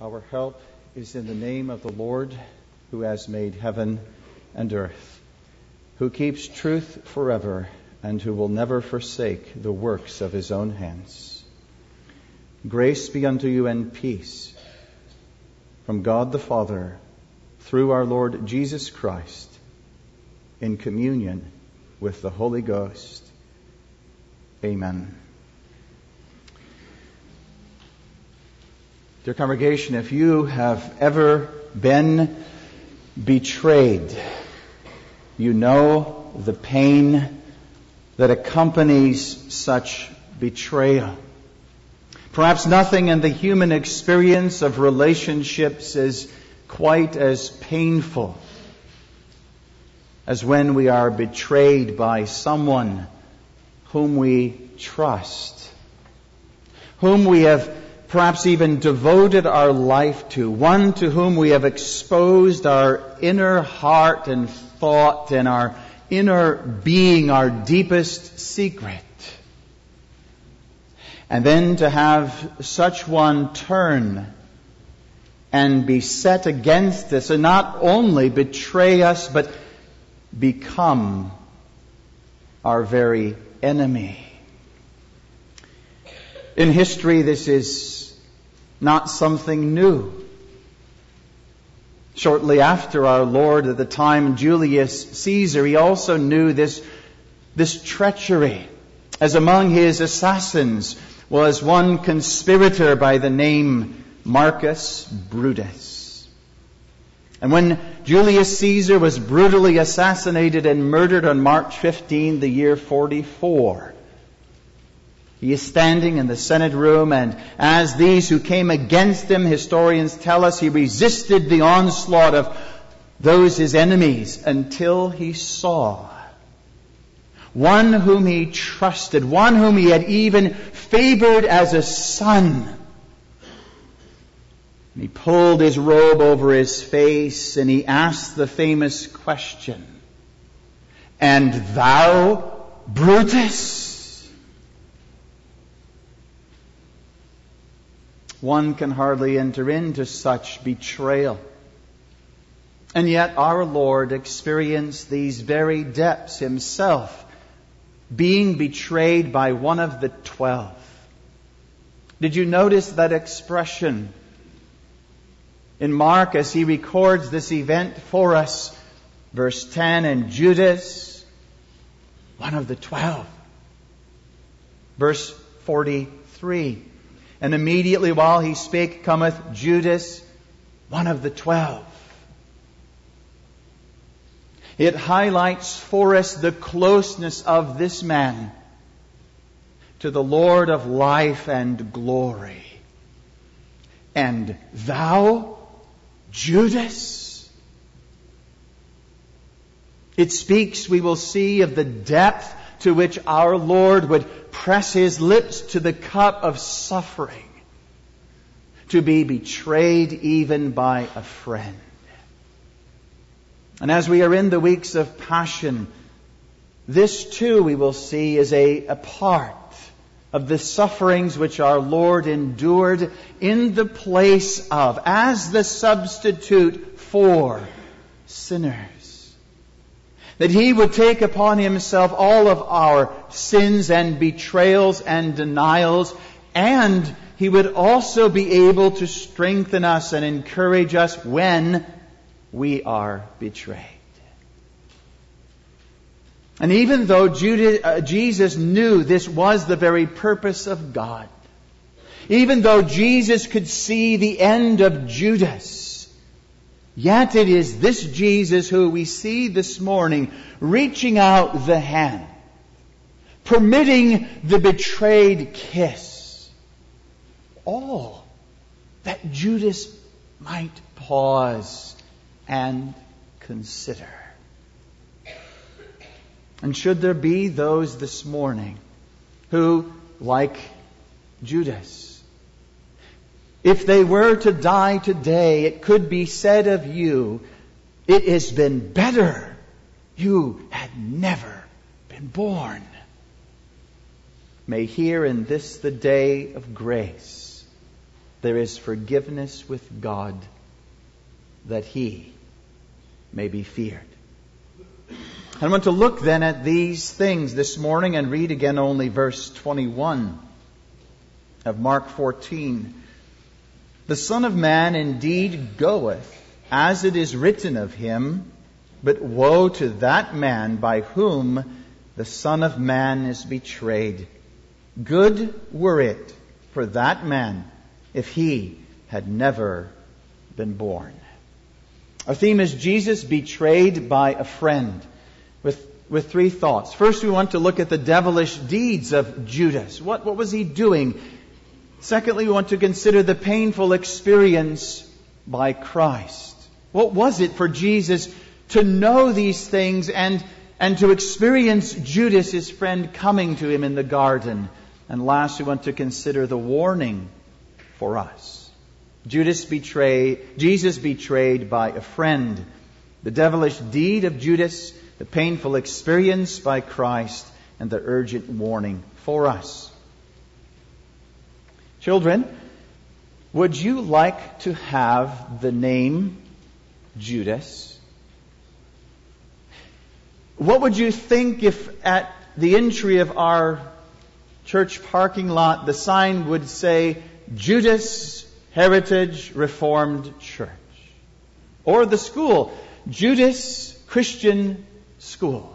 Our help is in the name of the Lord, who has made heaven and earth, who keeps truth forever, and who will never forsake the works of his own hands. Grace be unto you and peace from God the Father, through our Lord Jesus Christ, in communion with the Holy Ghost. Amen. Dear congregation, if you have ever been betrayed, you know the pain that accompanies such betrayal. Perhaps nothing in the human experience of relationships is quite as painful as when we are betrayed by someone whom we trust, whom we have perhaps even devoted our life to, one to whom we have exposed our inner heart and thought and our inner being, our deepest secret. And then to have such one turn and be set against us and not only betray us, but become our very enemy. In history, this is not something new. Shortly after our Lord, at the time Julius Caesar, he also knew this treachery, as among his assassins was one conspirator by the name Marcus Brutus. And when Julius Caesar was brutally assassinated and murdered on March 15, the year 44, he is standing in the Senate room, and as these who came against him, historians tell us, he resisted the onslaught of those his enemies until he saw one whom he trusted, one whom he had even favored as a son. And he pulled his robe over his face and he asked the famous question, "And thou, Brutus?" One can hardly enter into such betrayal. And yet our Lord experienced these very depths himself, being betrayed by one of the 12. Did you notice that expression in Mark as he records this event for us? Verse 10, and Judas, one of the 12. Verse 43, and immediately while he spake cometh Judas, one of the 12. It highlights for us the closeness of this man to the Lord of life and glory. And thou, Judas? It speaks, we will see, of the depth to which our Lord would press his lips to the cup of suffering, to be betrayed even by a friend. And as we are in the weeks of Passion, this too we will see is a part of the sufferings which our Lord endured in the place of, as the substitute for sinners. That he would take upon himself all of our sins and betrayals and denials, and he would also be able to strengthen us and encourage us when we are betrayed. And even though Jesus knew this was the very purpose of God, even though Jesus could see the end of Judas, yet it is this Jesus who we see this morning reaching out the hand, permitting the betrayed kiss, all that Judas might pause and consider. And should there be those this morning who, like Judas, if they were to die today, it could be said of you, it has been better you had never been born. May here in this the day of grace, there is forgiveness with God, that He may be feared. I want to look then at these things this morning and read again only verse 21 of Mark 14. The Son of Man indeed goeth, as it is written of him, but woe to that man by whom the Son of Man is betrayed. Good were it for that man if he had never been born. Our theme is Jesus betrayed by a friend, with three thoughts. First, we want to look at the devilish deeds of Judas. What was he doing? Secondly, we want to consider the painful experience by Christ. What was it for Jesus to know these things and to experience Judas, his friend, coming to him in the garden? And last, we want to consider the warning for us. Jesus betrayed by a friend. The devilish deed of Judas, the painful experience by Christ, and the urgent warning for us. Children, would you like to have the name Judas? What would you think if at the entry of our church parking lot the sign would say Judas Heritage Reformed Church? Or the school, Judas Christian School.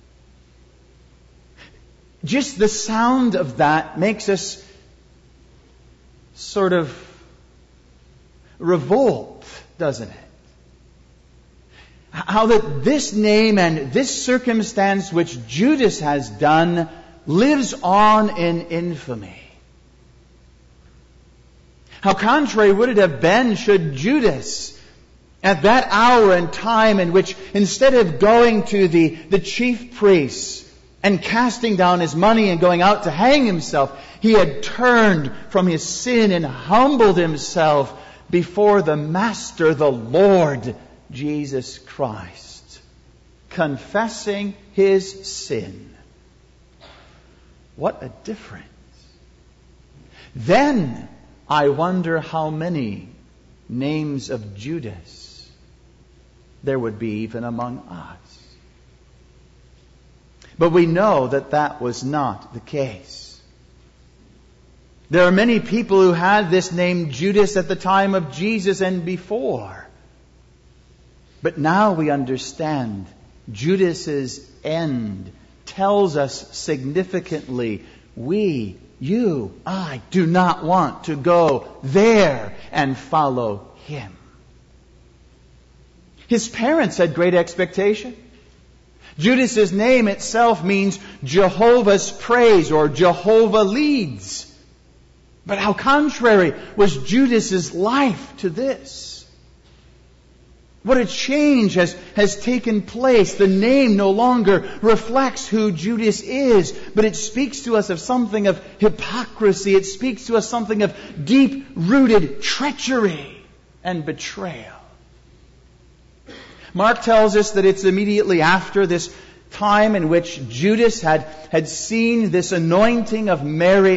Just the sound of that makes us sort of revolt, doesn't it? How that this name and this circumstance which Judas has done lives on in infamy. How contrary would it have been should Judas, at that hour and time in which instead of going to the chief priests and casting down his money and going out to hang himself, he had turned from his sin and humbled himself before the Master, the Lord Jesus Christ, confessing his sin. What a difference. Then I wonder how many names of Judas there would be even among us. But we know that that was not the case. There are many people who had this name Judas at the time of Jesus and before. But now we understand Judas's end tells us significantly, I do not want to go there and follow him. His parents had great expectation. Judas's name itself means Jehovah's praise or Jehovah leads. But how contrary was Judas's life to this? What a change has taken place. The name no longer reflects who Judas is, but it speaks to us of something of hypocrisy. It speaks to us something of deep-rooted treachery and betrayal. Mark tells us that it's immediately after this time in which Judas had seen this anointing of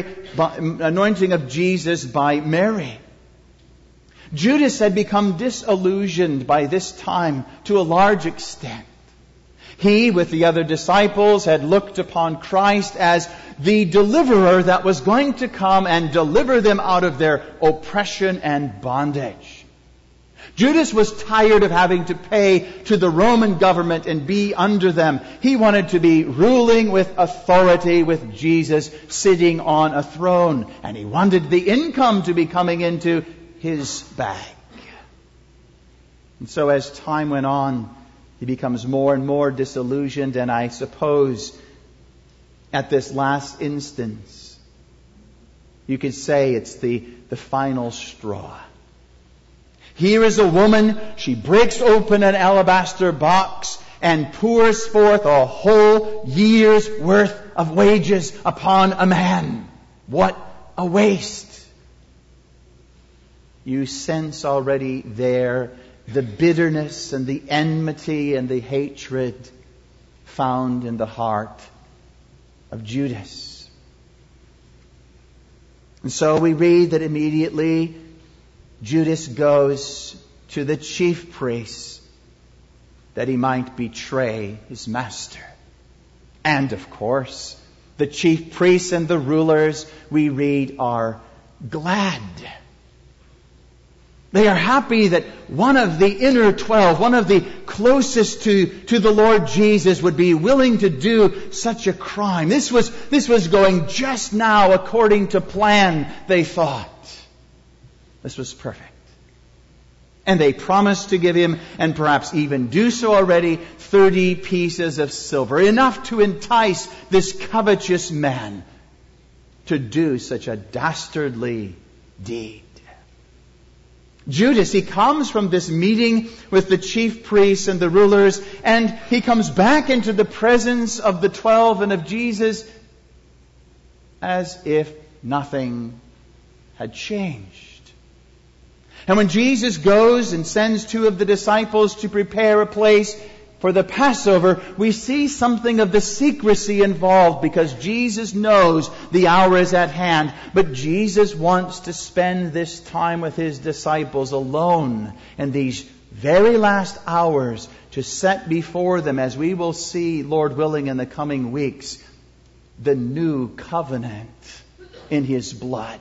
Jesus by Mary. Judas had become disillusioned by this time to a large extent. He, with the other disciples, had looked upon Christ as the deliverer that was going to come and deliver them out of their oppression and bondage. Judas was tired of having to pay to the Roman government and be under them. He wanted to be ruling with authority with Jesus sitting on a throne. And he wanted the income to be coming into his bag. And so as time went on, he becomes more and more disillusioned. And I suppose at this last instance, you could say it's the final straw. Here is a woman, she breaks open an alabaster box and pours forth a whole year's worth of wages upon a man. What a waste. You sense already there the bitterness and the enmity and the hatred found in the heart of Judas. And so we read that immediately Judas goes to the chief priests that he might betray his master. And of course, the chief priests and the rulers, we read, are glad. They are happy that one of the inner 12, one of the closest to the Lord Jesus, would be willing to do such a crime. This was going just now according to plan, they thought. This was perfect. And they promised to give him, and perhaps even do so already, 30 pieces of silver, enough to entice this covetous man to do such a dastardly deed. Judas, he comes from this meeting with the chief priests and the rulers, and he comes back into the presence of the 12 and of Jesus as if nothing had changed. And when Jesus goes and sends 2 of the disciples to prepare a place for the Passover, we see something of the secrecy involved because Jesus knows the hour is at hand. But Jesus wants to spend this time with His disciples alone in these very last hours to set before them, as we will see, Lord willing, in the coming weeks, the new covenant in His blood.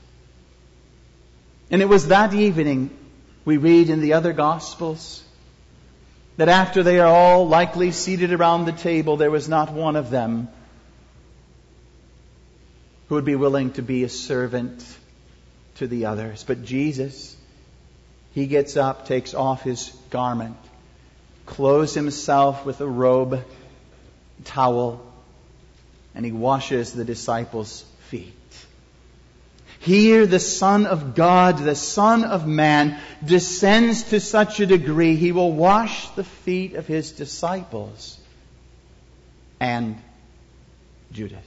And it was that evening, we read in the other Gospels, that after they are all likely seated around the table, there was not one of them who would be willing to be a servant to the others. But Jesus, He gets up, takes off His garment, clothes Himself with a robe, towel, and He washes the disciples' feet. Here the Son of God, the Son of Man, descends to such a degree He will wash the feet of His disciples and Judas.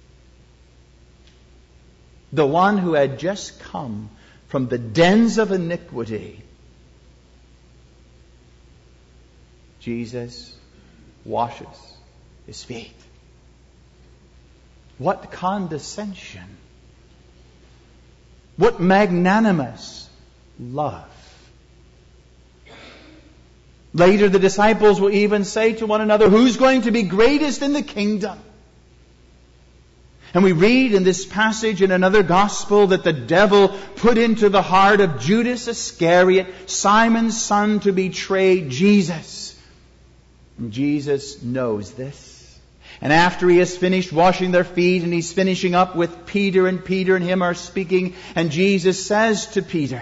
The one who had just come from the dens of iniquity. Jesus washes His feet. What condescension! What magnanimous love. Later the disciples will even say to one another, who's going to be greatest in the kingdom? And we read in this passage in another gospel that the devil put into the heart of Judas Iscariot, Simon's son, to betray Jesus. And Jesus knows this. And after He has finished washing their feet, and He's finishing up with Peter and Him are speaking, and Jesus says to Peter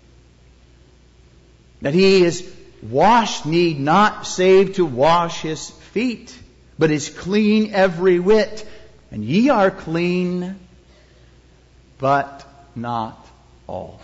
that he is washed, need not save to wash his feet, but is clean every whit. And ye are clean, but not all.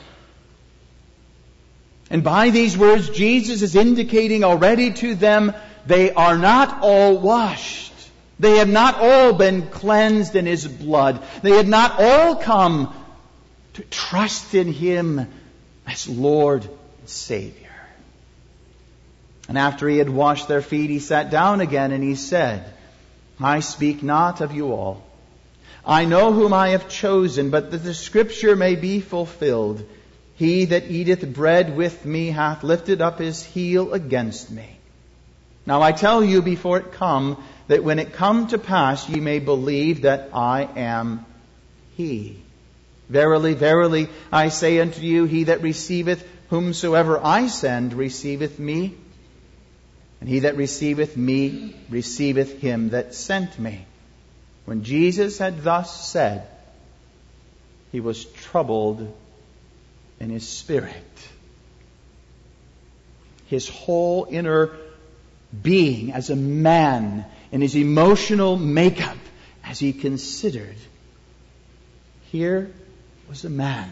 And by these words, Jesus is indicating already to them, they are not all washed. They have not all been cleansed in His blood. They had not all come to trust in Him as Lord and Savior. And after He had washed their feet, He sat down again and He said, I speak not of you all. I know whom I have chosen, but that the Scripture may be fulfilled. He that eateth bread with me hath lifted up his heel against me. Now I tell you before it come, that when it come to pass ye may believe that I am He. Verily, verily, I say unto you, he that receiveth whomsoever I send receiveth me, and he that receiveth me receiveth Him that sent me. When Jesus had thus said, He was troubled in His spirit. His whole inner being as a man, in His emotional makeup, as He considered, here was a man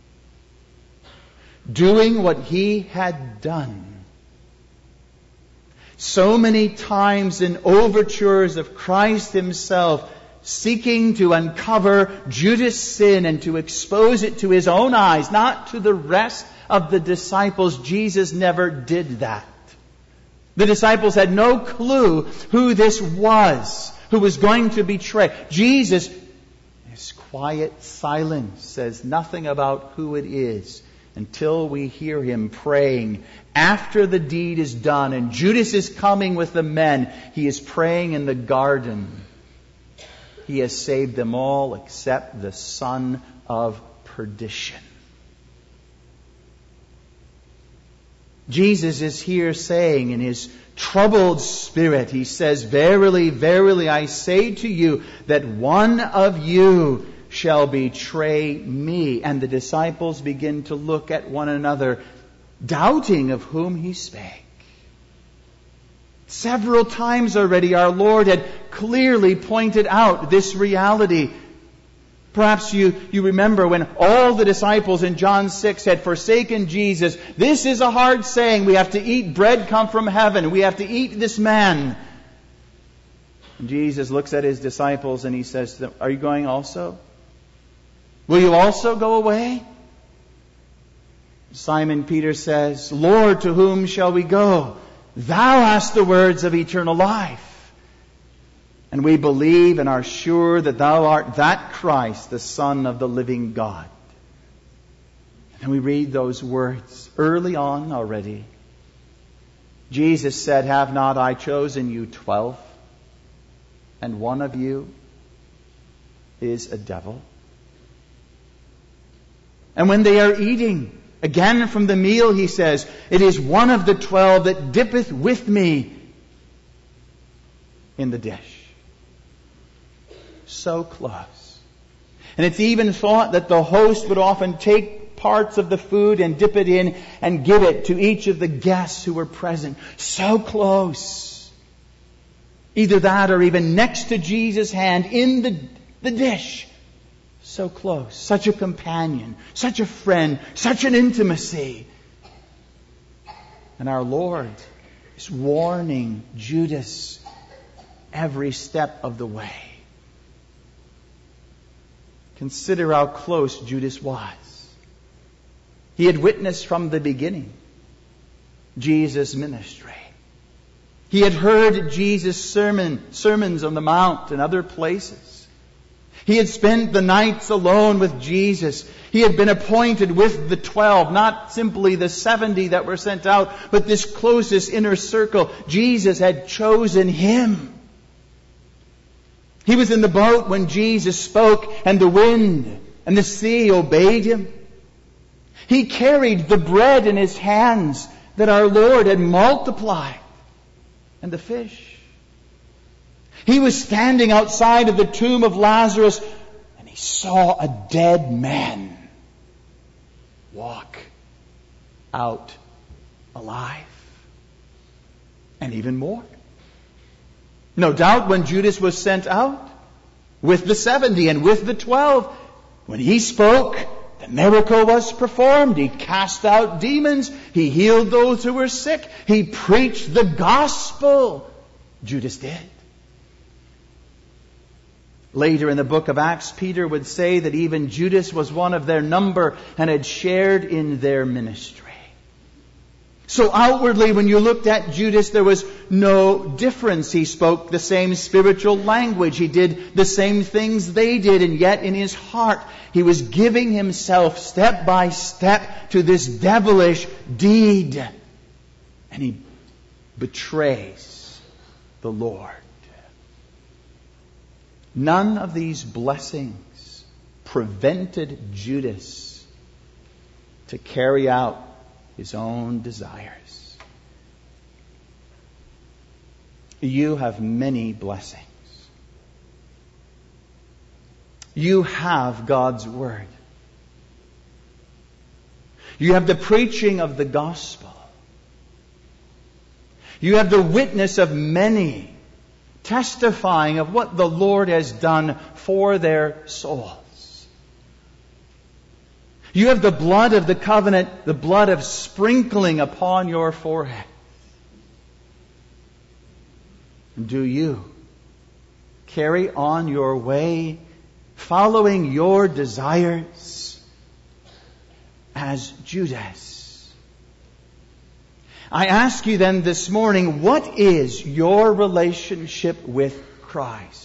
doing what He had done. So many times in overtures of Christ Himself, seeking to uncover Judas' sin and to expose it to his own eyes, not to the rest of the disciples, Jesus never did that. The disciples had no clue who this was, who was going to betray. Jesus, in His quiet silence, says nothing about who it is until we hear him praying. After the deed is done and Judas is coming with the men, he is praying in the garden. He has saved them all except the son of perdition. Jesus is here saying in his troubled spirit, he says, "Verily, verily, I say to you that one of you shall betray me." And the disciples begin to look at one another, doubting of whom he spake. Several times already our Lord had clearly pointed out this reality. Perhaps you remember when all the disciples in John 6 had forsaken Jesus. This is a hard saying. We have to eat bread come from heaven. We have to eat this man. And Jesus looks at his disciples and he says to them, "Are you going also? Will you also go away?" Simon Peter says, "Lord, to whom shall we go? Thou hast the words of eternal life. And we believe and are sure that thou art that Christ, the Son of the living God." And we read those words early on already. Jesus said, "Have not I chosen you 12? And one of you is a devil." And when they are eating, again from the meal, he says, "It is one of the 12 that dippeth with me in the dish." So close. And it's even thought that the host would often take parts of the food and dip it in and give it to each of the guests who were present. So close. Either that or even next to Jesus' hand in the dish. So close. Such a companion. Such a friend. Such an intimacy. And our Lord is warning Judas every step of the way. Consider how close Judas was. He had witnessed from the beginning Jesus' ministry. He had heard Jesus' sermons on the Mount and other places. He had spent the nights alone with Jesus. He had been appointed with the 12, not simply the 70 that were sent out, but this closest inner circle. Jesus had chosen him. He was in the boat when Jesus spoke, and the wind and the sea obeyed him. He carried the bread in his hands that our Lord had multiplied, and the fish. He was standing outside of the tomb of Lazarus, and he saw a dead man walk out alive. And even more. No doubt when Judas was sent out with the 70 and with the 12, when he spoke, the miracle was performed. He cast out demons. He healed those who were sick. He preached the gospel. Judas did. Later in the book of Acts, Peter would say that even Judas was one of their number and had shared in their ministry. So outwardly, when you looked at Judas, there was no difference. He spoke the same spiritual language. He did the same things they did. And yet in his heart, he was giving himself step by step to this devilish deed. And he betrays the Lord. None of these blessings prevented Judas to carry out his own desires. You have many blessings. You have God's Word. You have the preaching of the gospel. You have the witness of many testifying of what the Lord has done for their souls. You have the blood of the covenant, the blood of sprinkling upon your forehead. Do you carry on your way, following your desires as Judas? I ask you then this morning, what is your relationship with Christ?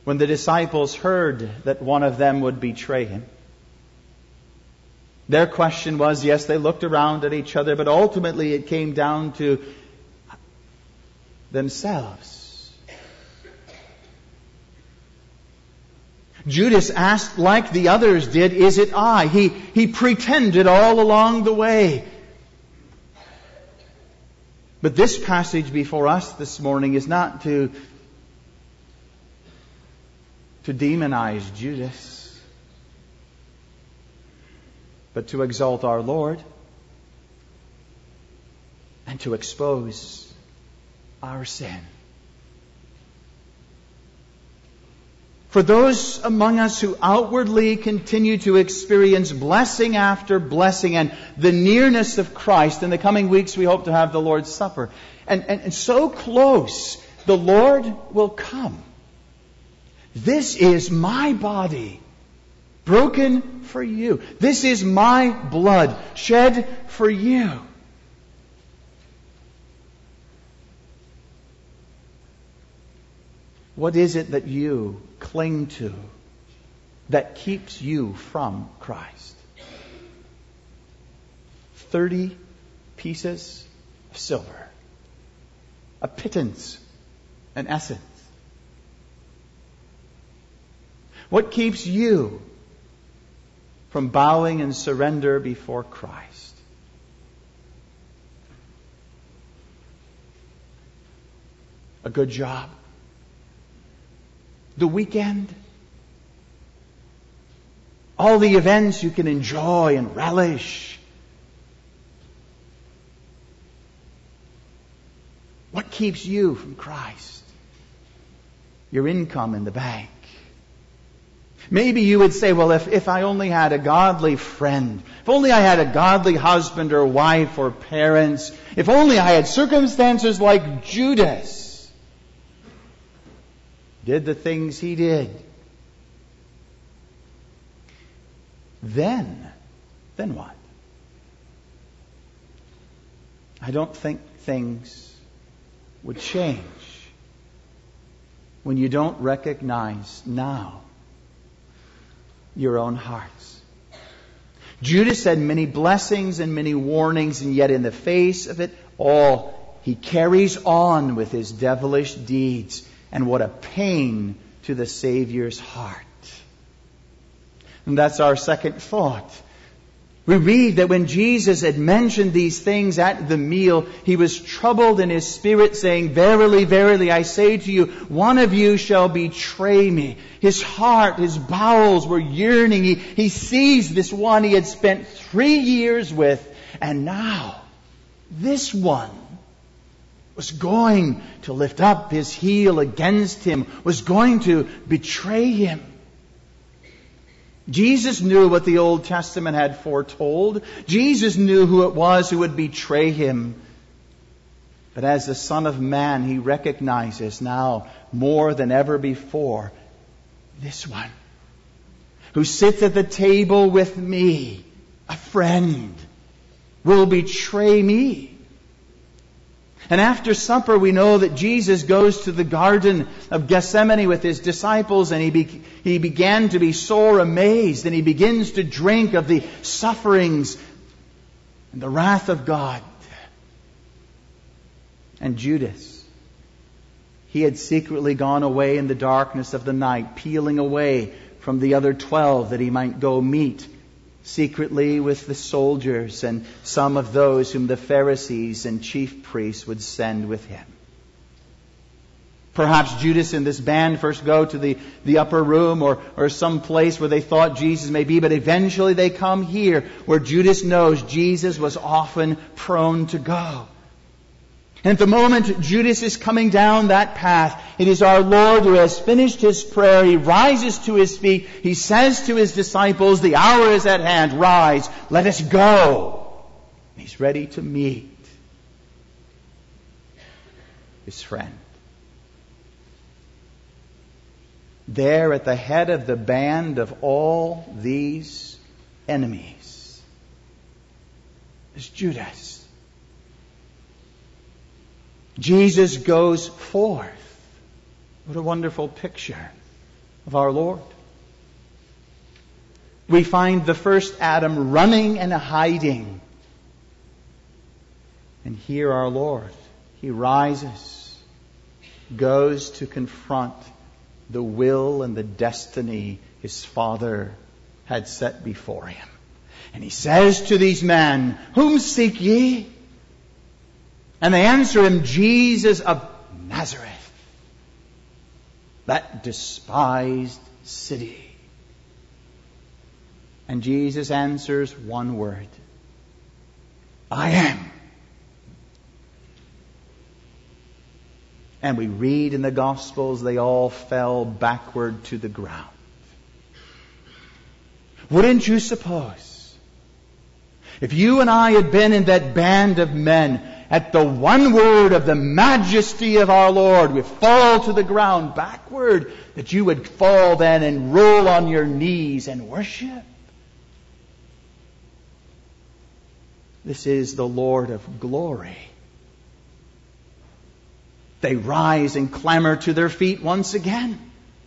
when the disciples heard that one of them would betray him. Their question was, yes, they looked around at each other, but ultimately it came down to themselves. Judas asked, like the others did, "Is it I?" He pretended all along the way. But this passage before us this morning is not to demonize Judas, but to exalt our Lord and to expose our sin. For those among us who outwardly continue to experience blessing after blessing and the nearness of Christ, in the coming weeks we hope to have the Lord's Supper. And so close, the Lord will come. This is my body, broken for you. This is my blood, shed for you. What is it that you cling to that keeps you from Christ? 30 pieces of silver, a pittance, an essence. What keeps you from bowing in surrender before Christ? A good job? The weekend? All the events you can enjoy and relish? What keeps you from Christ? Your income in the bank. Maybe you would say, well, if I only had a godly friend, if only I had a godly husband or wife or parents, if only I had circumstances like Judas did the things he did, then what? I don't think things would change when you don't recognize now your own hearts. Judas had many blessings and many warnings, and yet in the face of it all, he carries on with his devilish deeds. And what a pain to the Savior's heart. And that's our second thought. We read that when Jesus had mentioned these things at the meal, he was troubled in his spirit, saying, "Verily, verily, I say to you, one of you shall betray me." His heart, his bowels were yearning. He sees this one he had spent 3 years with, and now this one was going to lift up his heel against him, was going to betray him. Jesus knew what the Old Testament had foretold. Jesus knew who it was who would betray him. But as the Son of Man, he recognizes now more than ever before, this one who sits at the table with me, a friend, will betray me. And after supper, we know that Jesus goes to the Garden of Gethsemane with his disciples, and he began to be sore amazed, and he begins to drink of the sufferings and the wrath of God. And Judas, he had secretly gone away in the darkness of the night, peeling away from the other 12 that he might go meet secretly with the soldiers and some of those whom the Pharisees and chief priests would send with him. Perhaps Judas and this band first go to the upper room or some place where they thought Jesus may be, but eventually they come here where Judas knows Jesus was often prone to go. And at the moment Judas is coming down that path, it is our Lord who has finished his prayer. He rises to his feet. He says to his disciples, "The hour is at hand. Rise, let us go." And he's ready to meet his friend. There at the head of the band of all these enemies is Judas. Jesus goes forth. What a wonderful picture. of our Lord. We find the first Adam running and hiding. And here our Lord, He rises, goes to confront the will and the destiny His Father had set before Him. And He says to these men, "Whom seek ye?" And they answer Him, "Jesus of Nazareth, that despised city." And Jesus answers one word, "I am." And we read in the Gospels, they all fell backward to the ground. Wouldn't you suppose, if you and I had been in that band of men, at the one word of the majesty of our Lord, we fall to the ground backward, that you would fall then and roll on your knees and worship? This is the Lord of glory. They rise and clamor to their feet once again.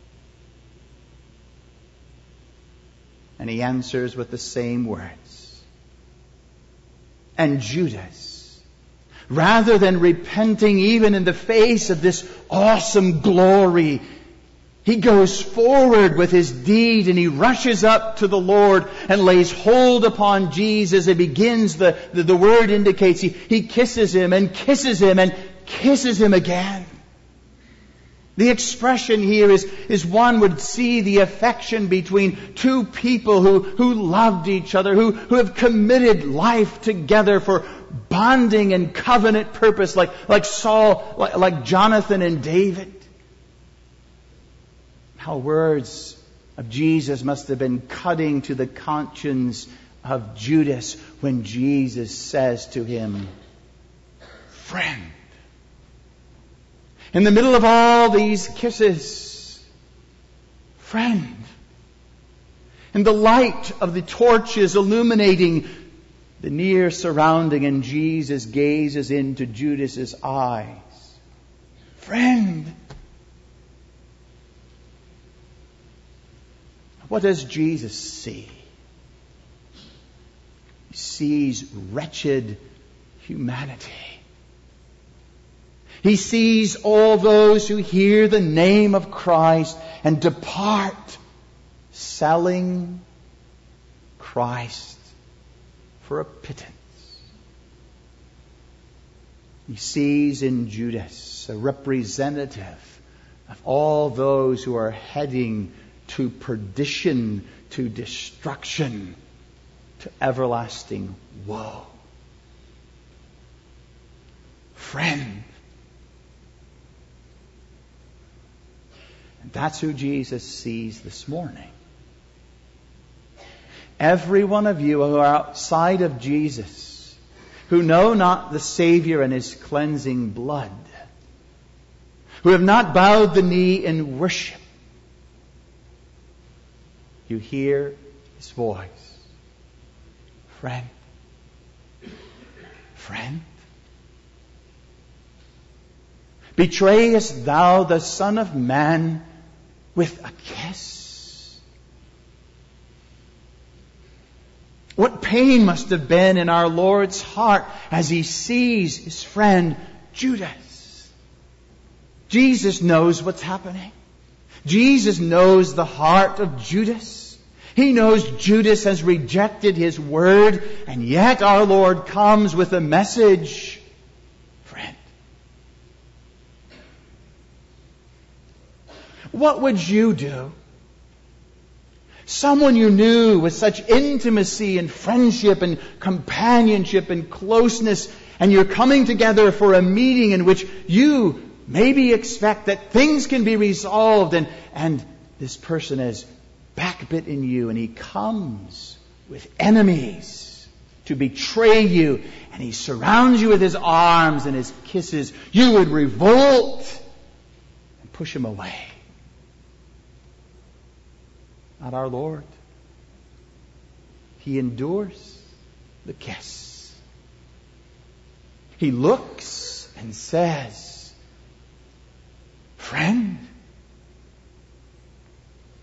And He answers with the same words. And Judas, rather than repenting even in the face of this awesome glory, he goes forward with his deed and he rushes up to the Lord and lays hold upon Jesus. It begins, the word indicates, he kisses Him and kisses Him and kisses Him again. The expression here is one would see the affection between two people who loved each other, who have committed life together for bonding and covenant purpose, like Saul, like Jonathan and David. How words of Jesus must have been cutting to the conscience of Judas when Jesus says to him, "Friend." In the middle of all these kisses, "Friend." In the light of the torches illuminating the near surrounding, and Jesus gazes into Judas's eyes, "Friend." What does Jesus see? He sees wretched humanity. He sees all those who hear the name of Christ and depart, selling Christ for a pittance. He sees in Judas a representative of all those who are heading to perdition, to destruction, to everlasting woe. Friend. And that's who Jesus sees this morning. Every one of you who are outside of Jesus, who know not the Savior and His cleansing blood, who have not bowed the knee in worship, you hear His voice. Friend. Friend. Betrayest thou the Son of Man with a kiss? What pain must have been in our Lord's heart as He sees His friend Judas. Jesus knows what's happening. Jesus knows the heart of Judas. He knows Judas has rejected His word, and yet our Lord comes with a message. Friend. What would you do? Someone you knew with such intimacy and friendship and companionship and closeness, and you're coming together for a meeting in which you maybe expect that things can be resolved, and this person has backbit in you, and he comes with enemies to betray you, and he surrounds you with his arms and his kisses. You would revolt and push him away. Not our Lord. He endures the kiss. He looks and says, friend.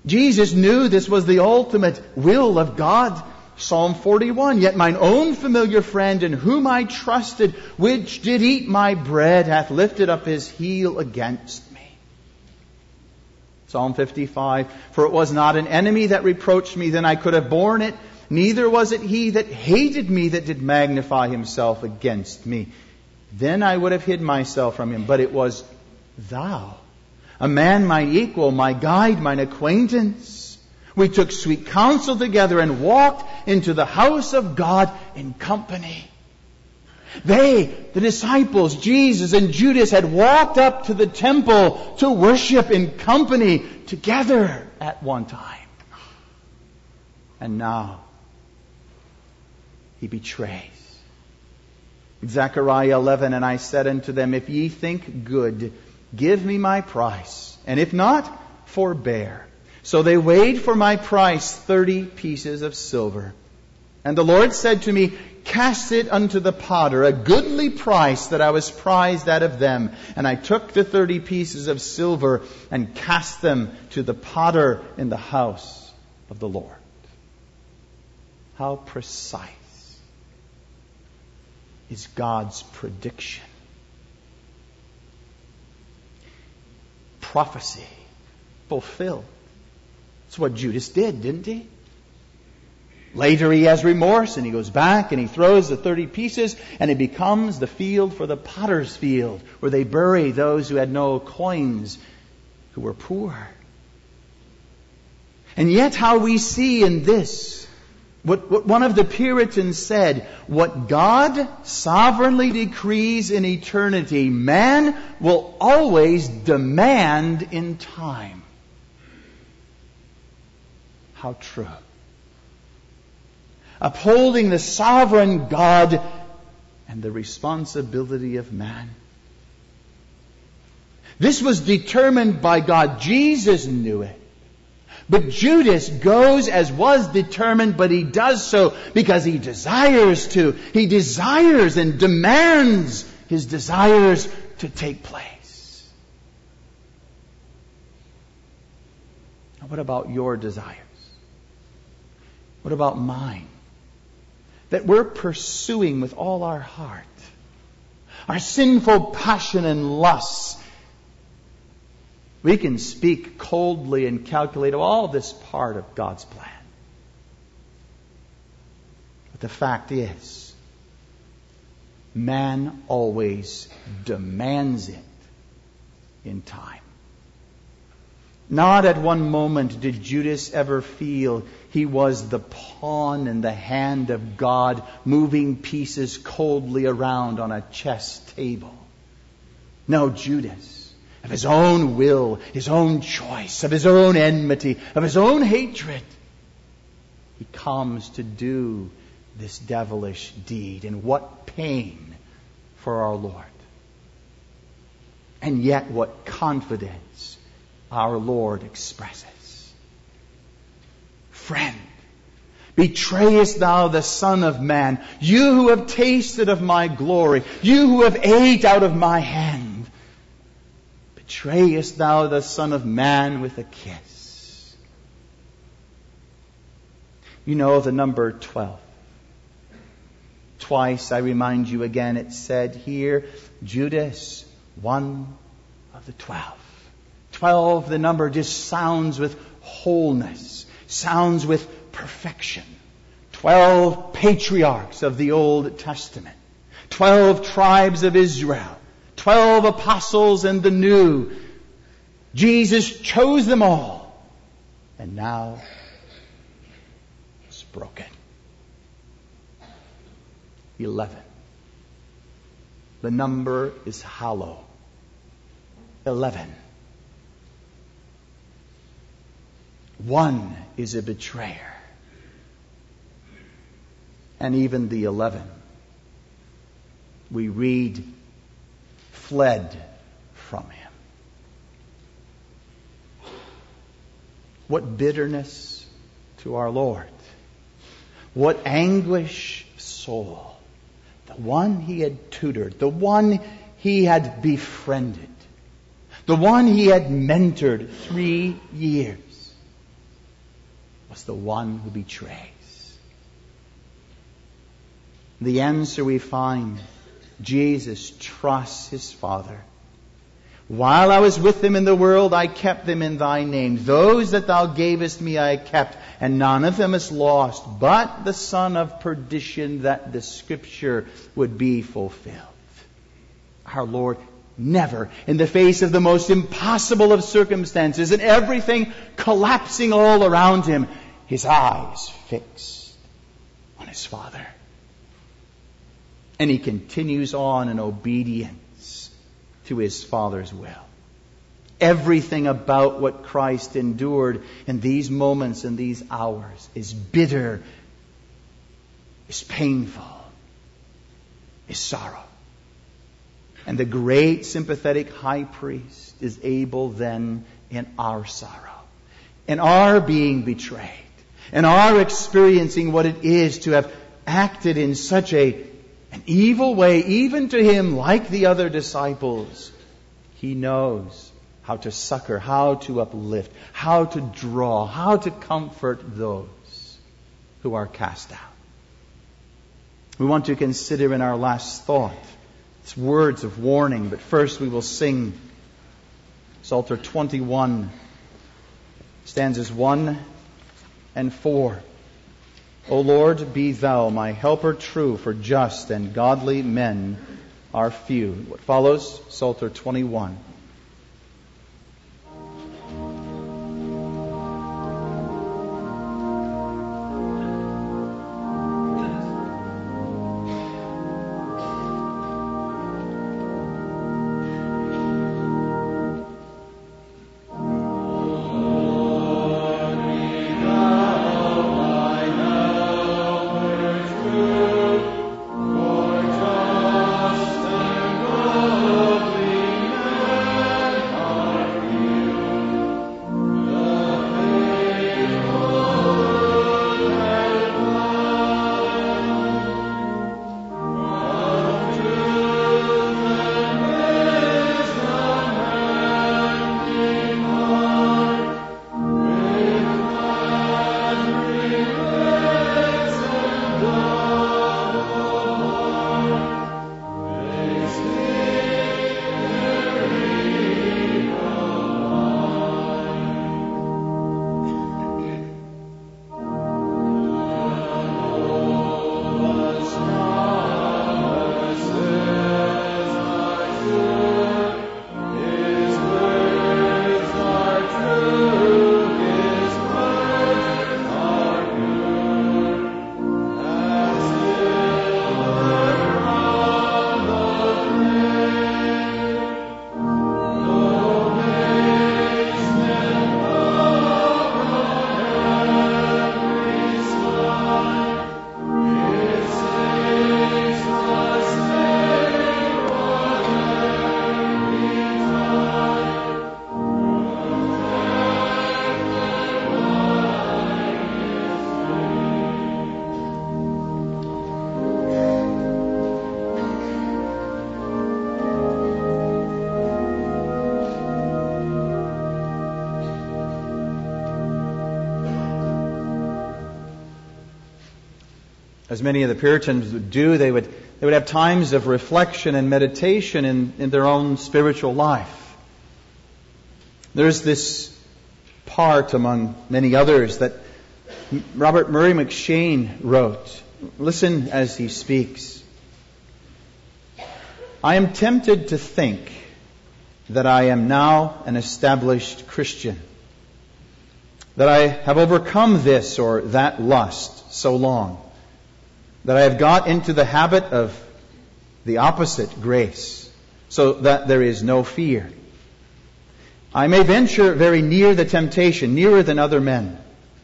Jesus knew this was the ultimate will of God. Psalm 41, yet mine own familiar friend in whom I trusted, which did eat my bread, hath lifted up his heel against me. Psalm 55, for it was not an enemy that reproached me, then I could have borne it. Neither was it he that hated me that did magnify himself against me. Then I would have hid myself from him. But it was thou, a man mine equal, my guide, mine acquaintance. We took sweet counsel together and walked into the house of God in company. They, the disciples, Jesus and Judas, had walked up to the temple to worship in company together at one time. And now he betrays. Zechariah 11, and I said unto them, if ye think good, give me my price, and if not, forbear. So they weighed for my price 30 pieces of silver. And the Lord said to me, cast it unto the potter, a goodly price that I was prized out of them. And I took the 30 pieces of silver and cast them to the potter in the house of the Lord. How precise is God's prediction. Prophecy fulfilled. That's what Judas did, didn't he? Later he has remorse and he goes back and he throws the 30 pieces and it becomes the field for the potter's field where they bury those who had no coins, who were poor. And yet how we see in this, what one of the Puritans said, what God sovereignly decrees in eternity, man will always demand in time. How true. Upholding the sovereign God and the responsibility of man. This was determined by God. Jesus knew it. But Judas goes as was determined, but he does so because he desires to. He desires and demands his desires to take place. Now, what about your desires? What about mine? That we're pursuing with all our heart. Our sinful passion and lust. We can speak coldly and calculate all this part of God's plan. But the fact is, man always demands it in time. Not at one moment did Judas ever feel he was the pawn in the hand of God, moving pieces coldly around on a chess table. No, Judas, of his own will, his own choice, of his own enmity, of his own hatred, he comes to do this devilish deed. And what pain for our Lord. And yet what confidence our Lord expresses. Friend, betrayest thou the Son of Man, you who have tasted of my glory, you who have ate out of my hand, betrayest thou the Son of Man with a kiss? You know the number 12. Twice, I remind you again, it said here, Judas, one of the 12. 12, the number just sounds with wholeness, sounds with perfection. 12 patriarchs of the Old Testament. 12 tribes of Israel. 12 apostles in the New. Jesus chose them all. And now it's broken. 11. The number is hollow. 11. One is a betrayer. And even the 11, we read, fled from him. What bitterness to our Lord. What anguish of soul. The one he had tutored, the one he had befriended, the one he had mentored 3 years. was the one who betrays. The answer we find, Jesus trusts his Father. While I was with them in the world, I kept them in thy name. Those that thou gavest me I kept, and none of them is lost, but the son of perdition, that the Scripture would be fulfilled. Our Lord never, in the face of the most impossible of circumstances and everything collapsing all around him, his eyes fixed on his Father. And he continues on in obedience to his Father's will. Everything about what Christ endured in these moments and these hours is bitter, is painful, is sorrow. And the great sympathetic high priest is able then in our sorrow, in our being betrayed, in our experiencing what it is to have acted in such an evil way, even to him, like the other disciples. He knows how to succor, how to uplift, how to draw, how to comfort those who are cast out. We want to consider in our last thought its words of warning, but first we will sing Psalter 21, stanzas 1 and 4. O Lord, be thou my helper true, for just and godly men are few. What follows? Psalter 21. As many of the Puritans would do, they would have times of reflection and meditation in their own spiritual life. There's this part among many others that Robert Murray McCheyne wrote. Listen as he speaks. I am tempted to think that I am now an established Christian, that I have overcome this or that lust so long, that I have got into the habit of the opposite grace, so that there is no fear. I may venture very near the temptation, nearer than other men.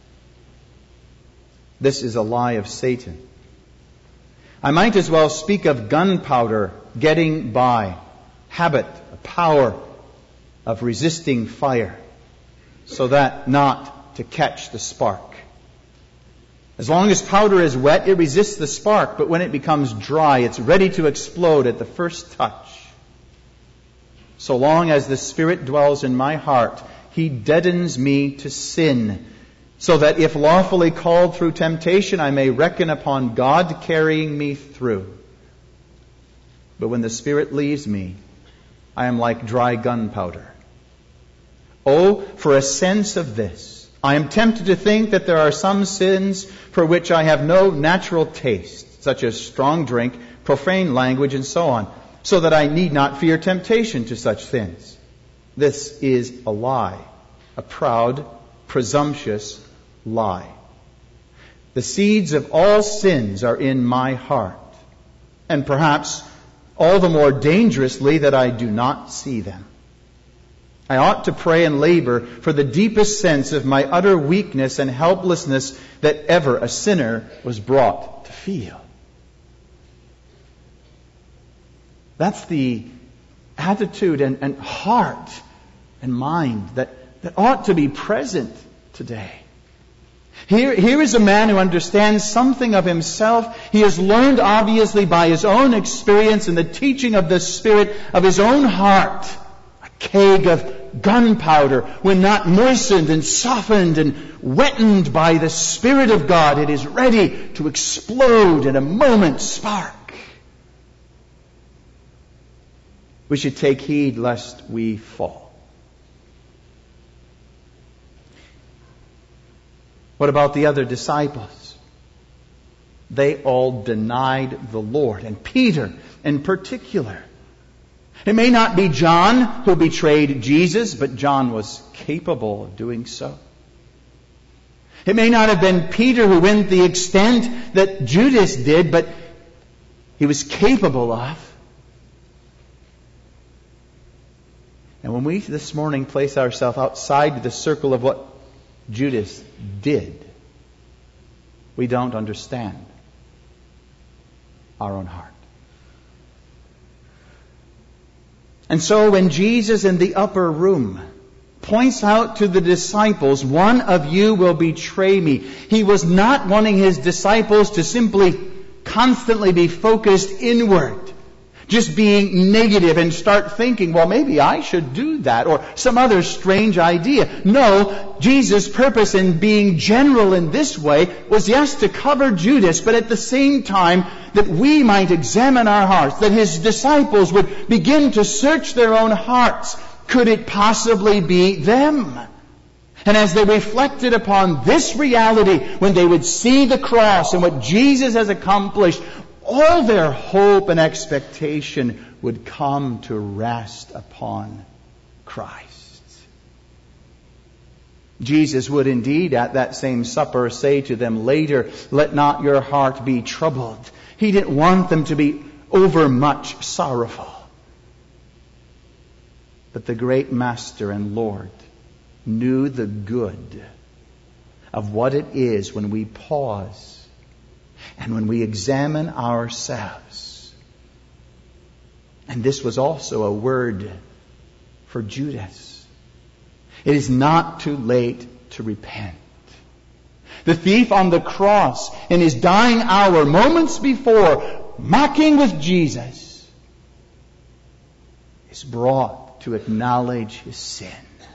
This is a lie of Satan. I might as well speak of gunpowder getting by, habit, a power of resisting fire, so that not to catch the spark. As long as powder is wet, it resists the spark, but when it becomes dry, it's ready to explode at the first touch. So long as the Spirit dwells in my heart, He deadens me to sin, so that if lawfully called through temptation, I may reckon upon God carrying me through. But when the Spirit leaves me, I am like dry gunpowder. Oh, for a sense of this. I am tempted to think that there are some sins for which I have no natural taste, such as strong drink, profane language, and so on, so that I need not fear temptation to such sins. This is a lie, a proud, presumptuous lie. The seeds of all sins are in my heart, and perhaps all the more dangerously that I do not see them. I ought to pray and labor for the deepest sense of my utter weakness and helplessness that ever a sinner was brought to feel. That's the attitude and heart and mind that ought to be present today. Here is a man who understands something of himself. He has learned, obviously, by his own experience and the teaching of the Spirit of his own heart. A keg of gunpowder, when not moistened and softened and wetted by the Spirit of God, it is ready to explode in a moment's spark. We should take heed lest we fall. What about the other disciples? They all denied the Lord, and Peter in particular. It may not be John who betrayed Jesus, but John was capable of doing so. It may not have been Peter who went the extent that Judas did, but he was capable of. And when we this morning place ourselves outside the circle of what Judas did, we don't understand our own heart. And so when Jesus in the upper room points out to the disciples, one of you will betray me, he was not wanting his disciples to simply constantly be focused inward, just being negative and start thinking, well, maybe I should do that, or some other strange idea. No, Jesus' purpose in being general in this way was, yes, to cover Judas, but at the same time that we might examine our hearts, that his disciples would begin to search their own hearts. Could it possibly be them? And as they reflected upon this reality, when they would see the cross and what Jesus has accomplished, all their hope and expectation would come to rest upon Christ. Jesus would indeed at that same supper say to them later, let not your heart be troubled. He didn't want them to be overmuch sorrowful. But the great Master and Lord knew the good of what it is when we pause and when we examine ourselves. And this was also a word for Judas. It is not too late to repent. The thief on the cross, in his dying hour, moments before, mocking with Jesus, is brought to acknowledge his sin.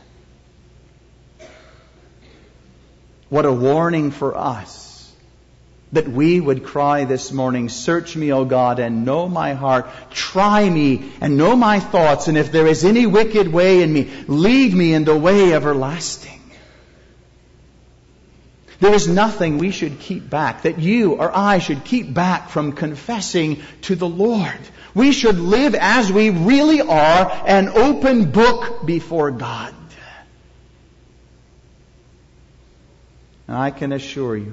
What a warning for us, that we would cry this morning, search me, O God, and know my heart. Try me and know my thoughts. And if there is any wicked way in me, lead me in the way everlasting. There is nothing we should keep back, that you or I should keep back from confessing to the Lord. We should live as we really are, an open book before God. And I can assure you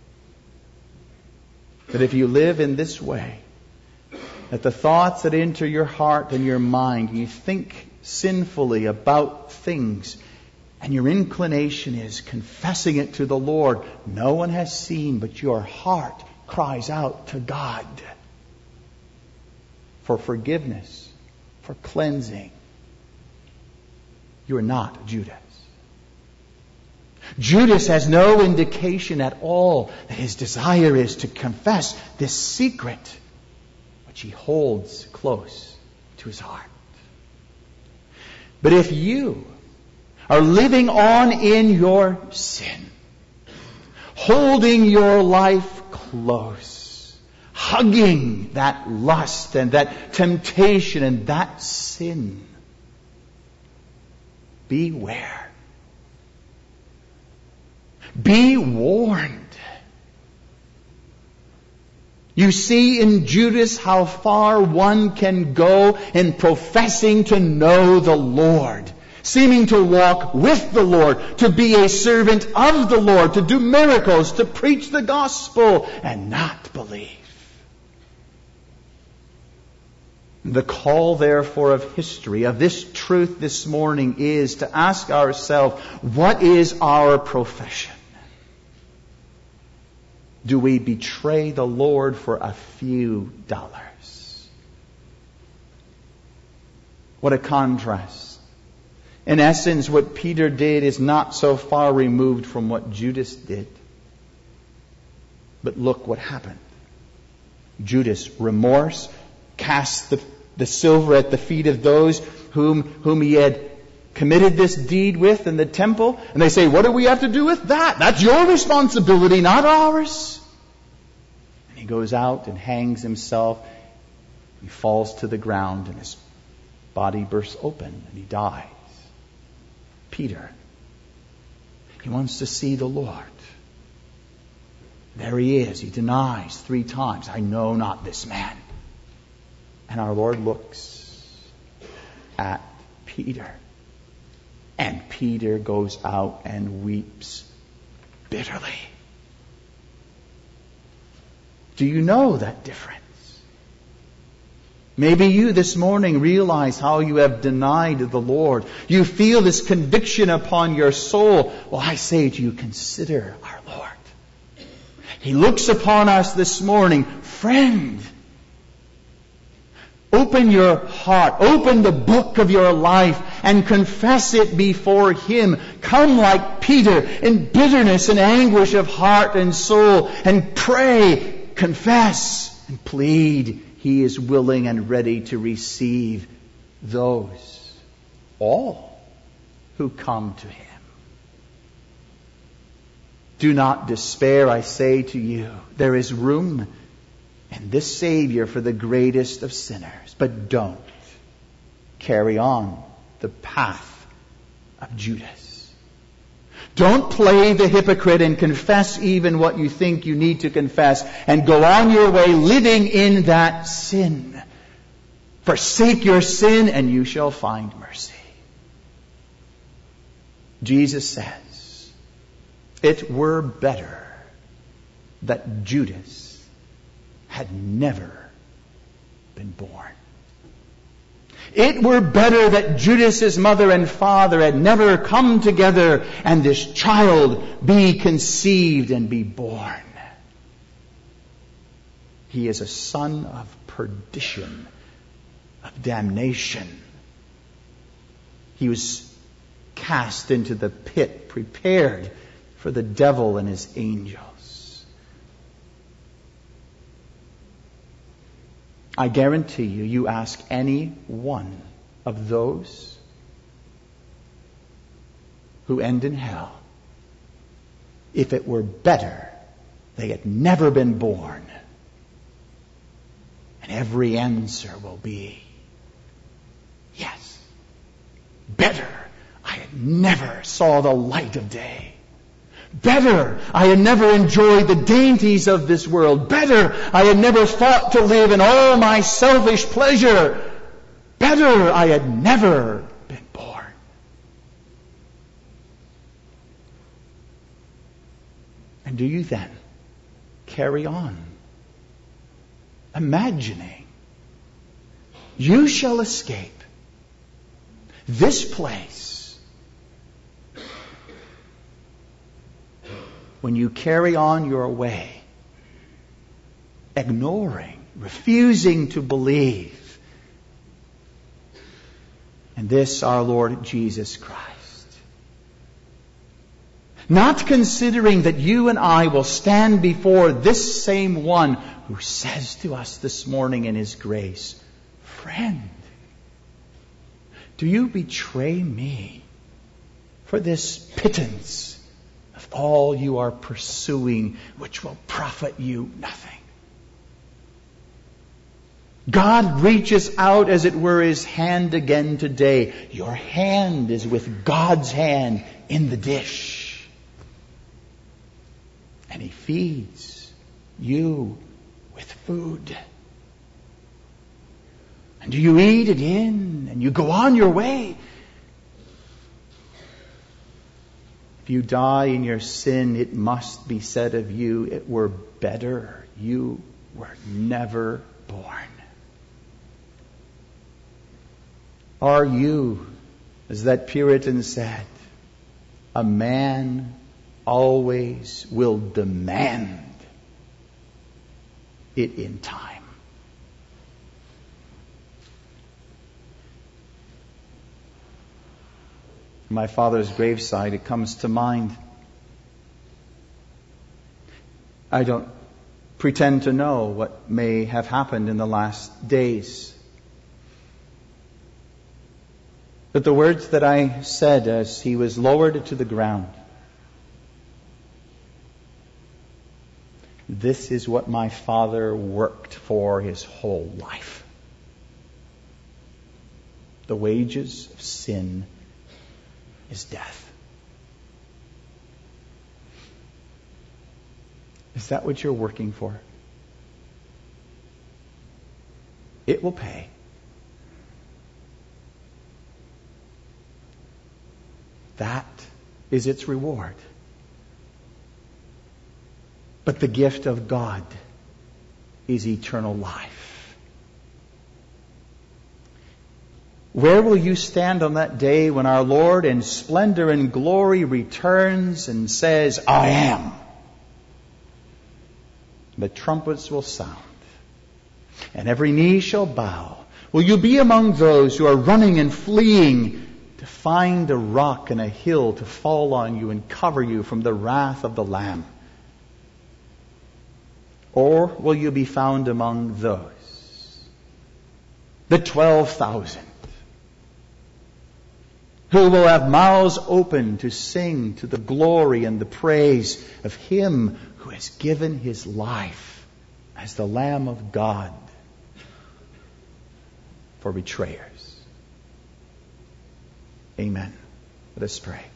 that if you live in this way, that the thoughts that enter your heart and your mind, you think sinfully about things, and your inclination is confessing it to the Lord, no one has seen, but your heart cries out to God for forgiveness, for cleansing. You are not Judas. Judas has no indication at all that his desire is to confess this secret which he holds close to his heart. But if you are living on in your sin, holding your life close, hugging that lust and that temptation and that sin. Beware. Be warned. You see in Judas how far one can go in professing to know the Lord, seeming to walk with the Lord, to be a servant of the Lord, to do miracles, to preach the gospel, and not believe. The call, therefore, of history, of this truth this morning is to ask ourselves, what is our profession? Do we betray the Lord for a few dollars? What a contrast. In essence, what Peter did is not so far removed from what Judas did. But look what happened. Judas, remorse, cast the silver at the feet of those whom he had committed this deed with in the temple. And they say, what do we have to do with that? That's your responsibility, not ours. And he goes out and hangs himself. He falls to the ground and his body bursts open and he dies. Peter, he wants to see the Lord. There he is. He denies 3 times, I know not this man. And our Lord looks at Peter. And Peter goes out and weeps bitterly. Do you know that difference? Maybe you this morning realize how you have denied the Lord. You feel this conviction upon your soul. Well, I say to you, consider our Lord. He looks upon us this morning. Friend, open your heart, open the book of your life and confess it before Him. Come like Peter in bitterness and anguish of heart and soul and pray, confess and plead. He is willing and ready to receive those, all who come to Him. Do not despair, I say to you. There is room in this Savior for the greatest of sinners. But don't carry on the path of Judas. Don't play the hypocrite and confess even what you think you need to confess and go on your way living in that sin. Forsake your sin and you shall find mercy. Jesus says, it were better that Judas had never been born. It were better that Judas's mother and father had never come together and this child be conceived and be born. He is a son of perdition, of damnation. He was cast into the pit prepared for the devil and his angels. I guarantee you, you ask any one of those who end in hell, if it were better they had never been born. And every answer will be, yes, better I had never saw the light of day. Better, I had never enjoyed the dainties of this world. Better, I had never thought to live in all my selfish pleasure. Better, I had never been born. And do you then carry on imagining you shall escape this place when you carry on your way, ignoring, refusing to believe in this our Lord Jesus Christ. Not considering that you and I will stand before this same one who says to us this morning in His grace, friend, do you betray me for this pittance of all you are pursuing, which will profit you nothing. God reaches out, as it were, His hand again today. Your hand is with God's hand in the dish. And He feeds you with food. And do you eat it in and you go on your way? If you die in your sin, it must be said of you, it were better you were never born. Are you, as that Puritan said, a man always will demand it in time? My father's graveside, it comes to mind. I don't pretend to know what may have happened in the last days. But the words that I said as he was lowered to the ground, this is what my father worked for his whole life. The wages of sin is death. Is that what you're working for? It will pay. That is its reward. But the gift of God is eternal life. Where will you stand on that day when our Lord in splendor and glory returns and says, I am? The trumpets will sound, and every knee shall bow. Will you be among those who are running and fleeing to find a rock and a hill to fall on you and cover you from the wrath of the Lamb? Or will you be found among those, the 12,000, who will have mouths open to sing to the glory and the praise of Him who has given His life as the Lamb of God for betrayers? Amen. Let us pray.